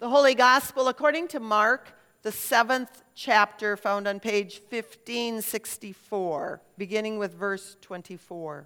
The Holy Gospel according to Mark, the 7th chapter, found on page 1564, beginning with verse 24.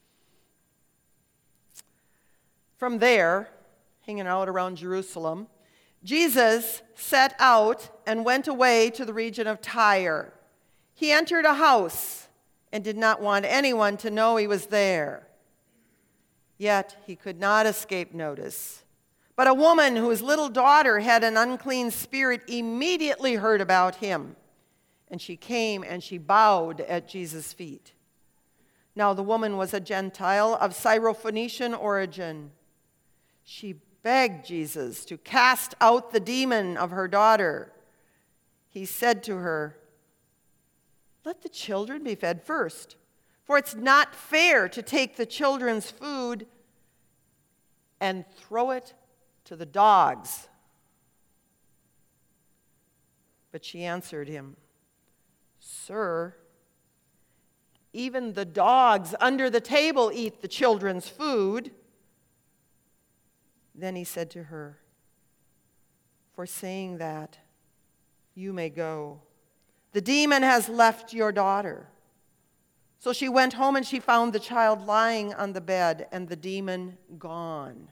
From there, hanging out around Jerusalem, Jesus set out and went away to the region of Tyre. He entered a house and did not want anyone to know he was there. Yet he could not escape notice. But a woman whose little daughter had an unclean spirit immediately heard about him. And she came and she bowed at Jesus' feet. Now the woman was a Gentile of Syrophoenician origin. She begged Jesus to cast out the demon of her daughter. He said to her, "Let the children be fed first, for it's not fair to take the children's food and throw it to the dogs." But she answered him, "Sir, even the dogs under the table eat the children's food." Then he said to her, "For saying that, you may go. The demon has left your daughter." So she went home and she found the child lying on the bed and the demon gone.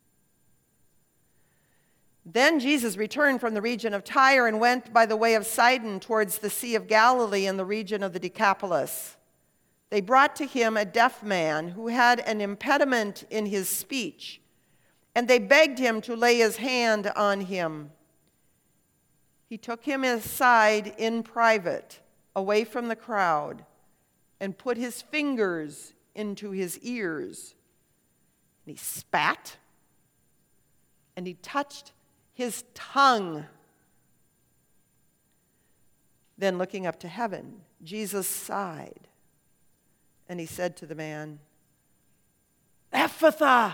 Then Jesus returned from the region of Tyre and went by the way of Sidon towards the Sea of Galilee in the region of the Decapolis. They brought to him a deaf man who had an impediment in his speech, and they begged him to lay his hand on him. He took him aside in private, away from the crowd, and put his fingers into his ears. And he spat, and he touched his tongue. Then looking up to heaven, Jesus sighed, and he said to the man, "Ephphatha,"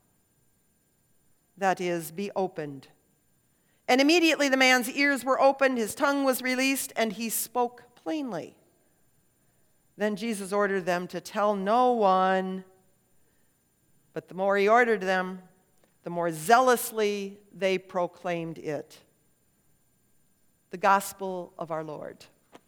that is, be opened. And immediately the man's ears were opened, his tongue was released, and he spoke plainly. Then Jesus ordered them to tell no one, but the more he ordered them, the more zealously they proclaimed it. The Gospel of our Lord.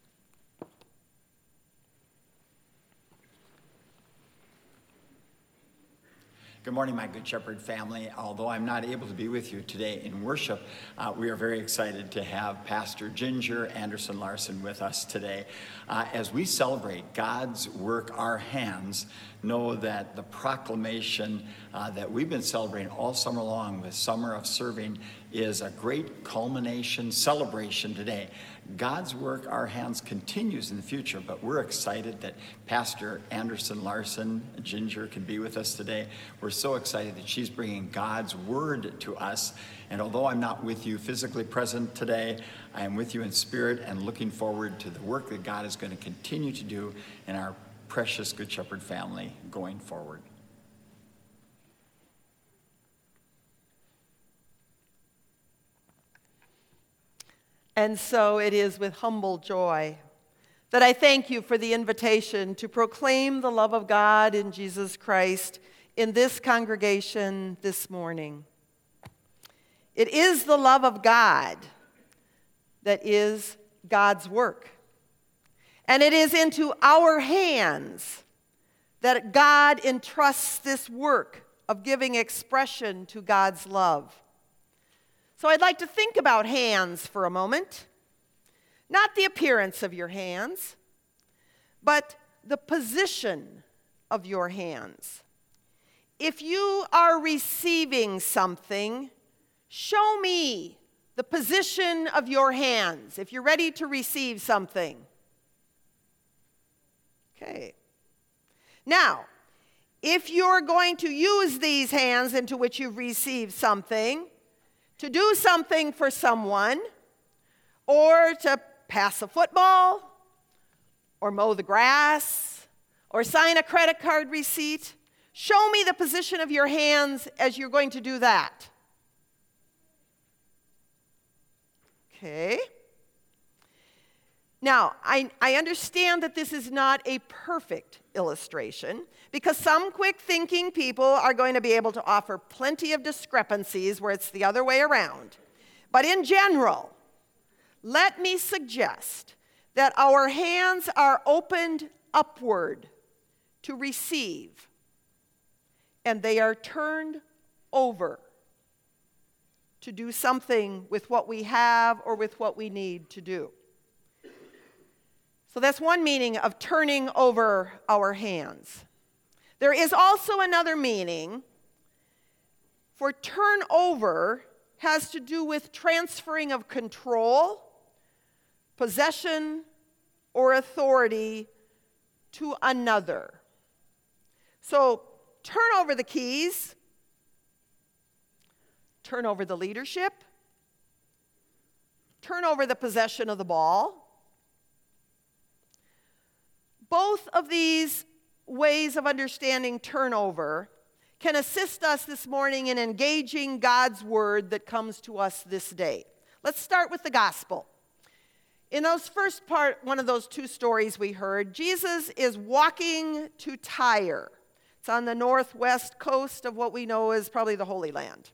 Good morning, my Good Shepherd family. Although I'm not able to be with you today in worship, we are very excited to have Pastor Ginger Anderson Larson with us today. As we celebrate God's work, our hands, know that the proclamation that we've been celebrating all summer long with Summer of Serving is a great culmination celebration today. God's work, our hands, continues in the future, but we're excited that Pastor Anderson Larson, Ginger, can be with us today. We're so excited that she's bringing God's word to us. And although I'm not with you physically present today, I am with you in spirit and looking forward to the work that God is going to continue to do in our precious Good Shepherd family going forward. And so it is with humble joy that I thank you for the invitation to proclaim the love of God in Jesus Christ in this congregation this morning. It is the love of God that is God's work. And it is into our hands that God entrusts this work of giving expression to God's love. So I'd like to think about hands for a moment. Not the appearance of your hands, but the position of your hands. If you are receiving something, show me the position of your hands if you're ready to receive something. Okay. Now, if you're going to use these hands into which you've received something to do something for someone, or to pass a football, or mow the grass, or sign a credit card receipt, show me the position of your hands as you're going to do that. Okay. Now, I understand that this is not a perfect illustration because some quick-thinking people are going to be able to offer plenty of discrepancies where it's the other way around. But in general, let me suggest that our hands are opened upward to receive, and they are turned over to do something with what we have or with what we need to do. So that's one meaning of turning over our hands. There is also another meaning, for turn over has to do with transferring of control, possession, or authority to another. So turn over the keys, turn over the leadership, turn over the possession of the ball. Both of these ways of understanding turnover can assist us this morning in engaging God's word that comes to us this day. Let's start with the gospel. In those first part, one of those two stories we heard, Jesus is walking to Tyre. It's on the northwest coast of what we know is probably the Holy Land.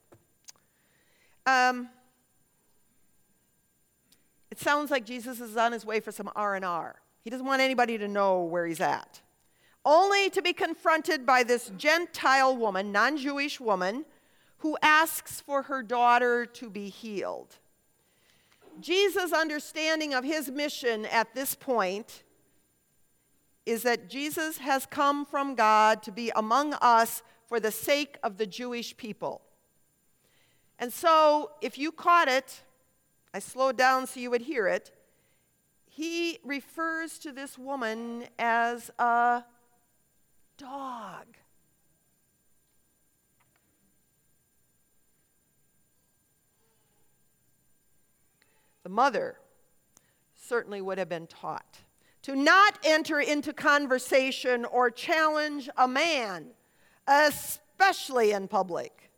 It sounds like Jesus is on his way for some R&R. He doesn't want anybody to know where he's at. Only to be confronted by this Gentile woman, non-Jewish woman, who asks for her daughter to be healed. Jesus' understanding of his mission at this point is that Jesus has come from God to be among us for the sake of the Jewish people. And so, if you caught it, I slowed down so you would hear it, he refers to this woman as a dog. The mother certainly would have been taught to not enter into conversation or challenge a man, especially in public.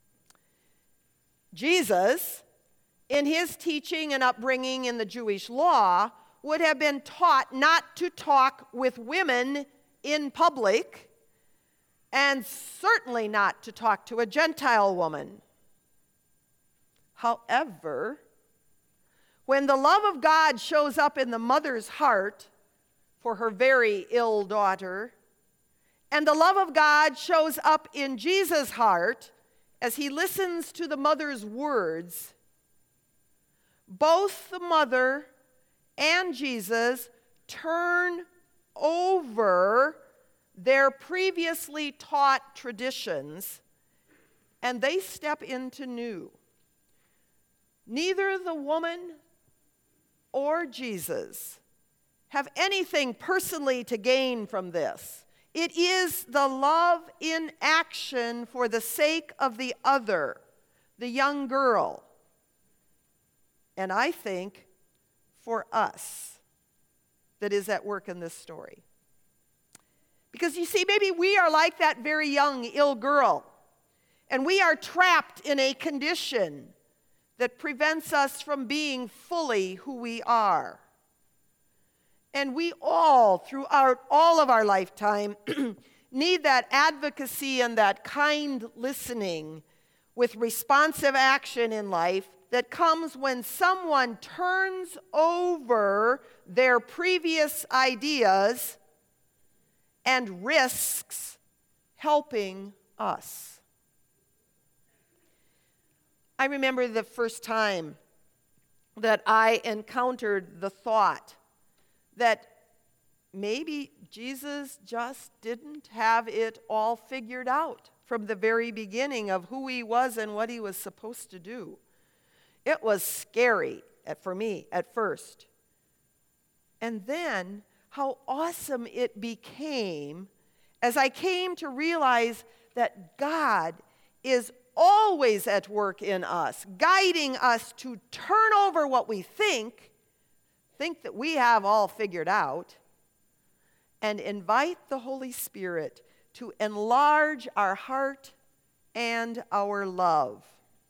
Jesus, in his teaching and upbringing in the Jewish law, would have been taught not to talk with women in public, and certainly not to talk to a Gentile woman. However, when the love of God shows up in the mother's heart for her very ill daughter, and the love of God shows up in Jesus' heart as he listens to the mother's words, both the mother and Jesus turn over their previously taught traditions, and they step into new. Neither the woman or Jesus have anything personally to gain from this. It is the love in action for the sake of the other, the young girl, and I think for us, that is at work in this story. Because you see, maybe we are like that very young, ill girl, and we are trapped in a condition that prevents us from being fully who we are. And we all, throughout all of our lifetime, need that advocacy and that kind listening with responsive action in life that comes when someone turns over their previous ideas and risks helping us. I remember the first time that I encountered the thought that maybe Jesus just didn't have it all figured out from the very beginning of who he was and what he was supposed to do. It was scary for me at first. And then how awesome it became as I came to realize that God is always at work in us, guiding us to turn over what we think that we have all figured out, and invite the Holy Spirit to enlarge our heart and our love.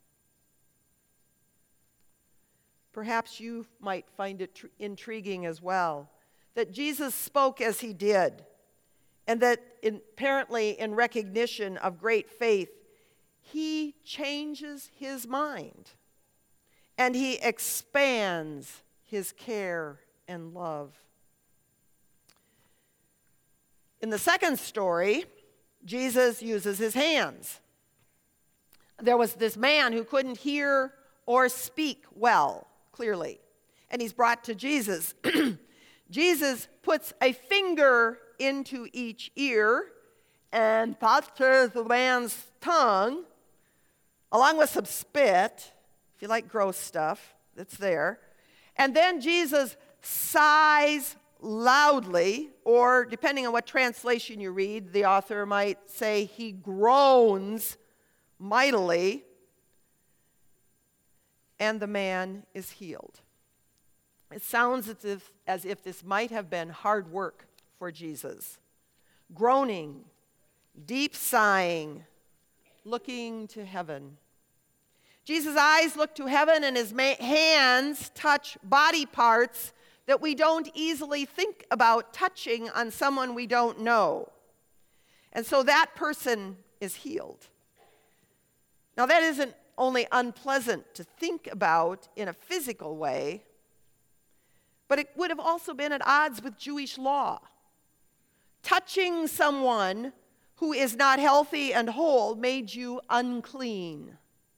Perhaps you might find it intriguing as well that Jesus spoke as he did, and that apparently in recognition of great faith, he changes his mind. and he expands his care and love. In the second story, Jesus uses his hands. There was this man who couldn't hear or speak well, clearly, and he's brought to Jesus. Jesus puts a finger into each ear and touches the man's tongue, along with some spit, if you like gross stuff, that's there. And then Jesus sighs loudly, or depending on what translation you read, the author might say he groans mightily, and the man is healed. It sounds as if this might have been hard work for Jesus. Groaning, deep sighing, looking to heaven. Jesus' eyes look to heaven, and his hands touch body parts that we don't easily think about touching on someone we don't know. And so that person is healed. Now, that isn't only unpleasant to think about in a physical way, but it would have also been at odds with Jewish law. Touching someone who is not healthy and whole made you unclean.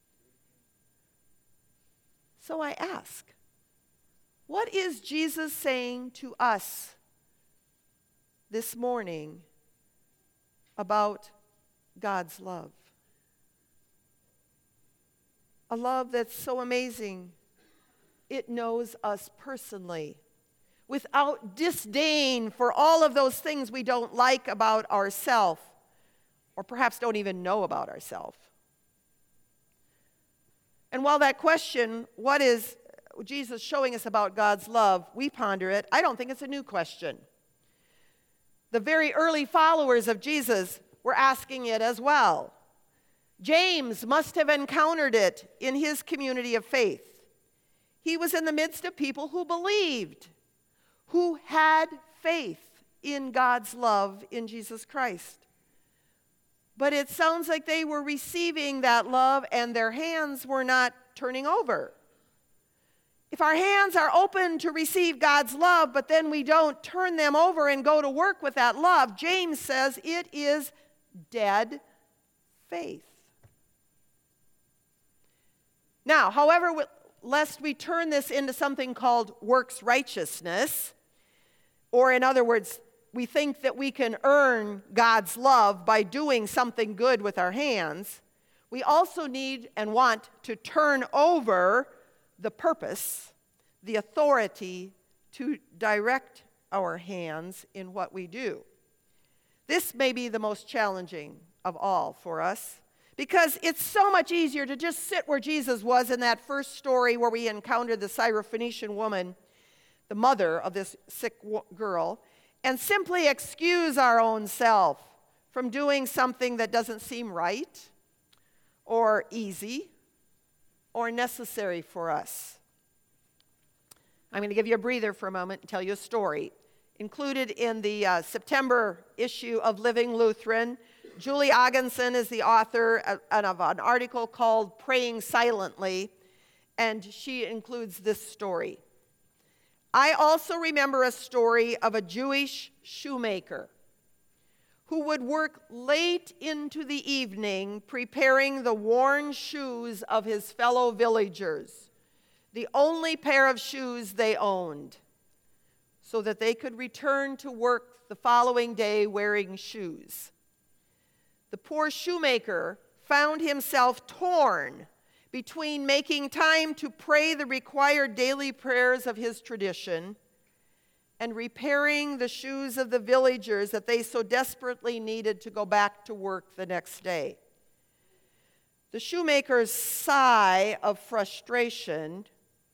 So I ask, what is Jesus saying to us this morning about God's love? A love that's so amazing, it knows us personally, without disdain for all of those things we don't like about ourselves, or perhaps don't even know about ourselves. And while that question, what is Jesus showing us about God's love, we ponder it, I don't think it's a new question. The very early followers of Jesus were asking it as well. James must have encountered it in his community of faith. He was in the midst of people who believed, who had faith in God's love in Jesus Christ. But it sounds like they were receiving that love and their hands were not turning over. If our hands are open to receive God's love, but then we don't turn them over and go to work with that love, James says it is dead faith. Now, however, lest we turn this into something called works righteousness, or in other words, we think that we can earn God's love by doing something good with our hands, we also need and want to turn over the purpose, the authority to direct our hands in what we do. This may be the most challenging of all for us, because it's so much easier to just sit where Jesus was in that first story where we encountered the Syrophoenician woman, the mother of this sick girl, and simply excuse our own self from doing something that doesn't seem right or easy or necessary for us. I'm going to give you a breather for a moment and tell you a story. Included in the September issue of Living Lutheran, Julie Oggenson is the author of an article called Praying Silently, and she includes this story. I also remember a story of a Jewish shoemaker who would work late into the evening preparing the worn shoes of his fellow villagers, the only pair of shoes they owned, so that they could return to work the following day wearing shoes. The poor shoemaker found himself torn between making time to pray the required daily prayers of his tradition and repairing the shoes of the villagers that they so desperately needed to go back to work the next day. The shoemaker's sigh of frustration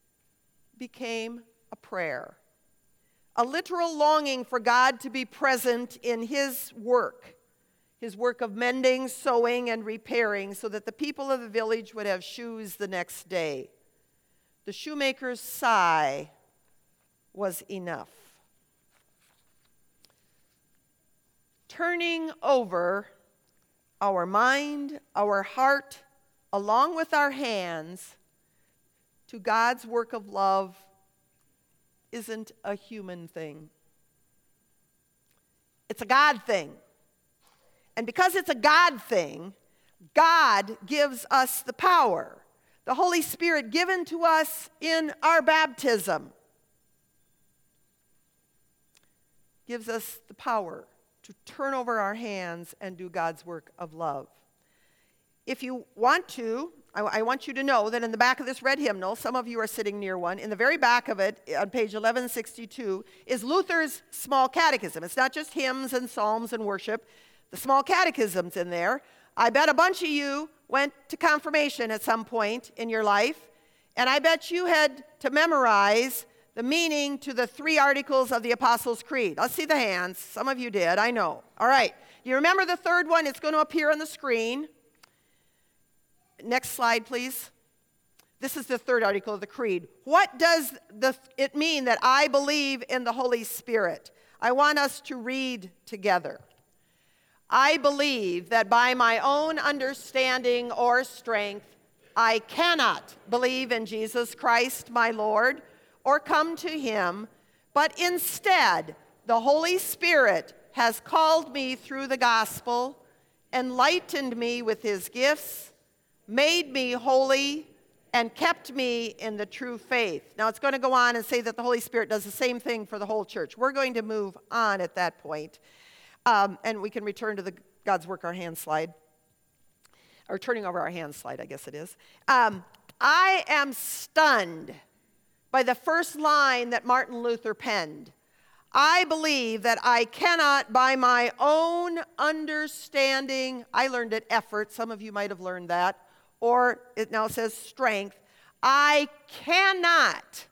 became a prayer, a literal longing for God to be present in his work of mending, sewing, and repairing, so that the people of the village would have shoes the next day. The shoemaker's sigh was enough. Turning over our mind, our heart, along with our hands, to God's work of love isn't a human thing. It's a God thing. And because it's a God thing, God gives us the power. The Holy Spirit given to us in our baptism gives us the power to turn over our hands and do God's work of love. If you want to, I want you to know that in the back of this red hymnal, some of you are sitting near one, in the very back of it, on page 1162, is Luther's Small Catechism. It's not just hymns and psalms and worship. The Small Catechism's in there. I bet a bunch of you went to confirmation at some point in your life, and I bet you had to memorize the meaning to the 3 articles of the Apostles' Creed. Let's see the hands. Some of you did, I know. All right. You remember the third one? It's going to appear on the screen. Next slide, please. This is the third article of the Creed. What does it mean that I believe in the Holy Spirit? I want us to read together. I believe that by my own understanding or strength, I cannot believe in Jesus Christ, my Lord, or come to him, but instead, the Holy Spirit has called me through the gospel, enlightened me with his gifts, made me holy, and kept me in the true faith. Now, it's going to go on and say that the Holy Spirit does the same thing for the whole church. We're going to move on at that point. And we can return to the God's work our hands slide, or turning over our hands slide, I guess it is. I am stunned by the first line that Martin Luther penned. I believe that I cannot, by my own understanding, I learned it effort, some of you might have learned that, or it now says strength, I cannot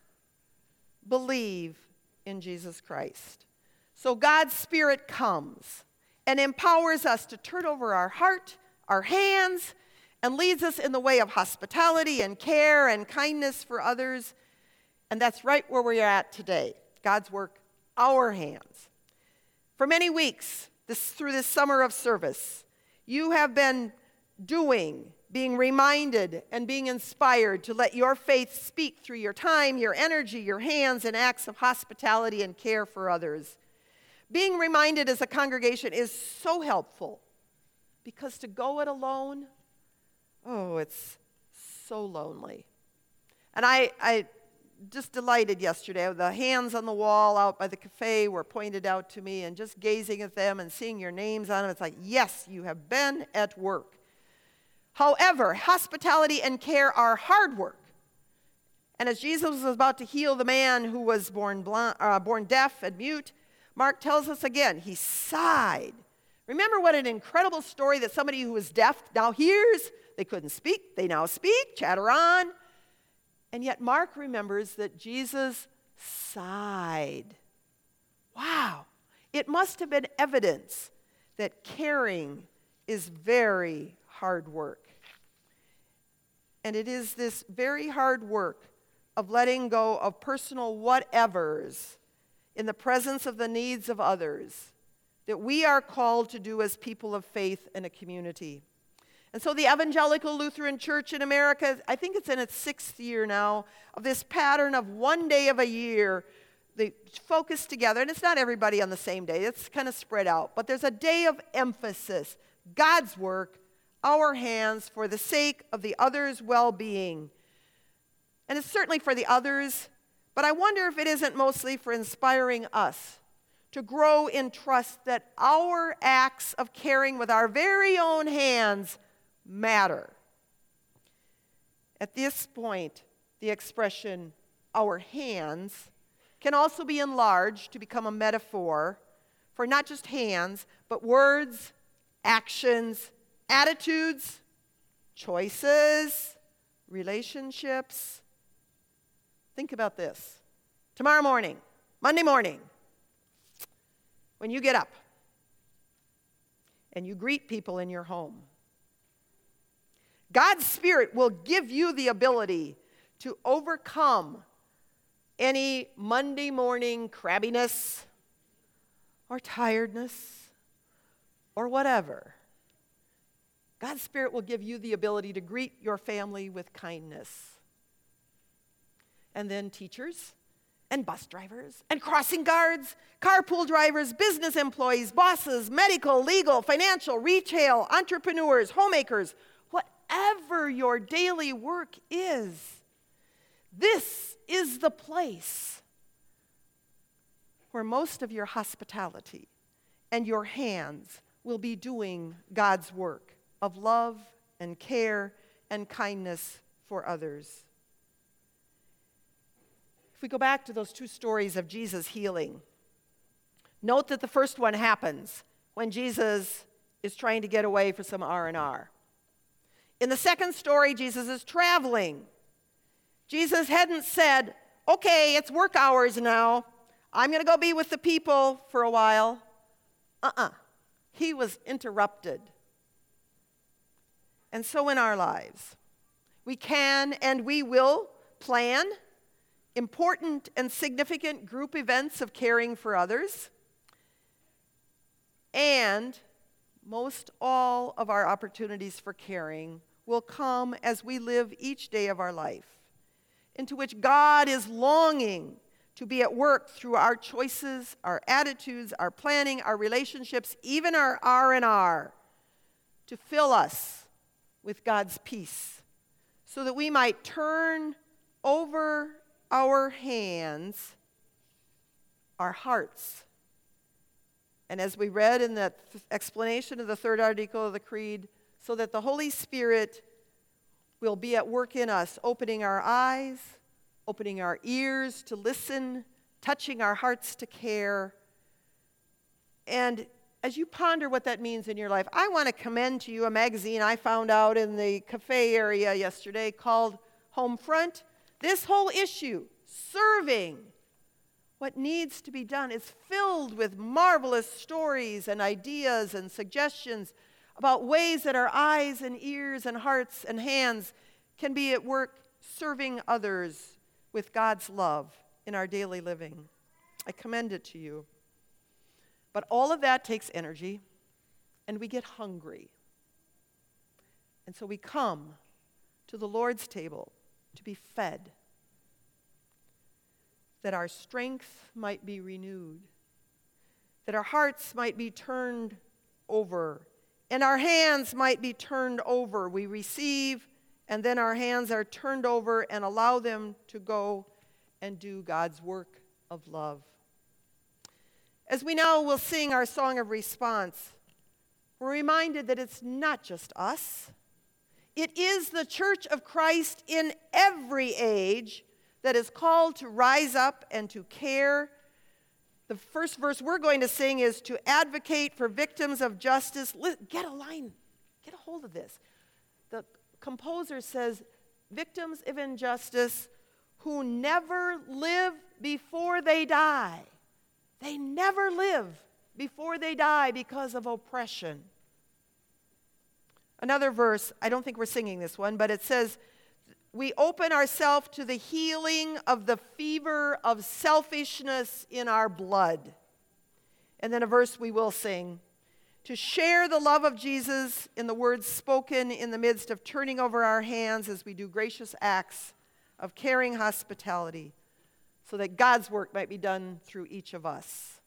believe in Jesus Christ. So God's Spirit comes and empowers us to turn over our heart, our hands, and leads us in the way of hospitality and care and kindness for others. And that's right where we're at today. God's work, our hands. For many weeks, through this summer of service, you have been being reminded and being inspired to let your faith speak through your time, your energy, your hands, and acts of hospitality and care for others. Being reminded as a congregation is so helpful, because to go it alone, it's so lonely. And I just delighted yesterday. The hands on the wall out by the cafe were pointed out to me, and just gazing at them and seeing your names on them, it's like, yes, you have been at work. However, hospitality and care are hard work. And as Jesus was about to heal the man who was born deaf and mute, Mark tells us again, he sighed. Remember what an incredible story that somebody who was deaf now hears. They couldn't speak. They now speak, chatter on. And yet Mark remembers that Jesus sighed. Wow. It must have been evidence that caring is very hard work. And it is this very hard work of letting go of personal whatevers in the presence of the needs of others that we are called to do as people of faith in a community. And so the Evangelical Lutheran Church in America, I think it's in its 6th year now, of this pattern of one day of a year, they focus together, and it's not everybody on the same day, it's kind of spread out, but there's a day of emphasis, God's work, our hands, for the sake of the other's well-being. And it's certainly for the others, but I wonder if it isn't mostly for inspiring us to grow in trust that our acts of caring with our very own hands matter. At this point, the expression, our hands, can also be enlarged to become a metaphor for not just hands, but words, actions, attitudes, choices, relationships. Think about this. Tomorrow morning, Monday morning, when you get up and you greet people in your home, God's Spirit will give you the ability to overcome any Monday morning crabbiness or tiredness or whatever. God's Spirit will give you the ability to greet your family with kindness. and then teachers, and bus drivers, and crossing guards, carpool drivers, business employees, bosses, medical, legal, financial, retail, entrepreneurs, homemakers, whatever your daily work is, this is the place where most of your hospitality and your hands will be doing God's work of love and care and kindness for others. If we go back to those two stories of Jesus healing, note that the first one happens when Jesus is trying to get away for some R&R. In the second story, Jesus is traveling. Jesus hadn't said, okay, it's work hours now. I'm going to go be with the people for a while. He was interrupted. And so in our lives, we can and we will plan important and significant group events of caring for others. And most all of our opportunities for caring will come as we live each day of our life, into which God is longing to be at work through our choices, our attitudes, our planning, our relationships, even our R&R, to fill us with God's peace, so that we might turn over our hands, our hearts. And as we read in that explanation of the third article of the Creed, so that the Holy Spirit will be at work in us, opening our eyes, opening our ears to listen, touching our hearts to care. And as you ponder what that means in your life, I want to commend to you a magazine I found out in the cafe area yesterday called Homefront. This whole issue, serving what needs to be done, is filled with marvelous stories and ideas and suggestions about ways that our eyes and ears and hearts and hands can be at work serving others with God's love in our daily living. I commend it to you. But all of that takes energy, and we get hungry. And so we come to the Lord's table to be fed, that our strength might be renewed, that our hearts might be turned over, and our hands might be turned over. We receive, and then our hands are turned over and allow them to go and do God's work of love. As we now will sing our song of response, we're reminded that it's not just us. It is the Church of Christ in every age that is called to rise up and to care. The first verse we're going to sing is to advocate for victims of justice. Get a line, get a hold of this. The composer says, victims of injustice who never live before they die. They never live before they die because of oppression. Another verse, I don't think we're singing this one, but it says, we open ourselves to the healing of the fever of selfishness in our blood. And then a verse we will sing, to share the love of Jesus in the words spoken in the midst of turning over our hands as we do gracious acts of caring hospitality, so that God's work might be done through each of us.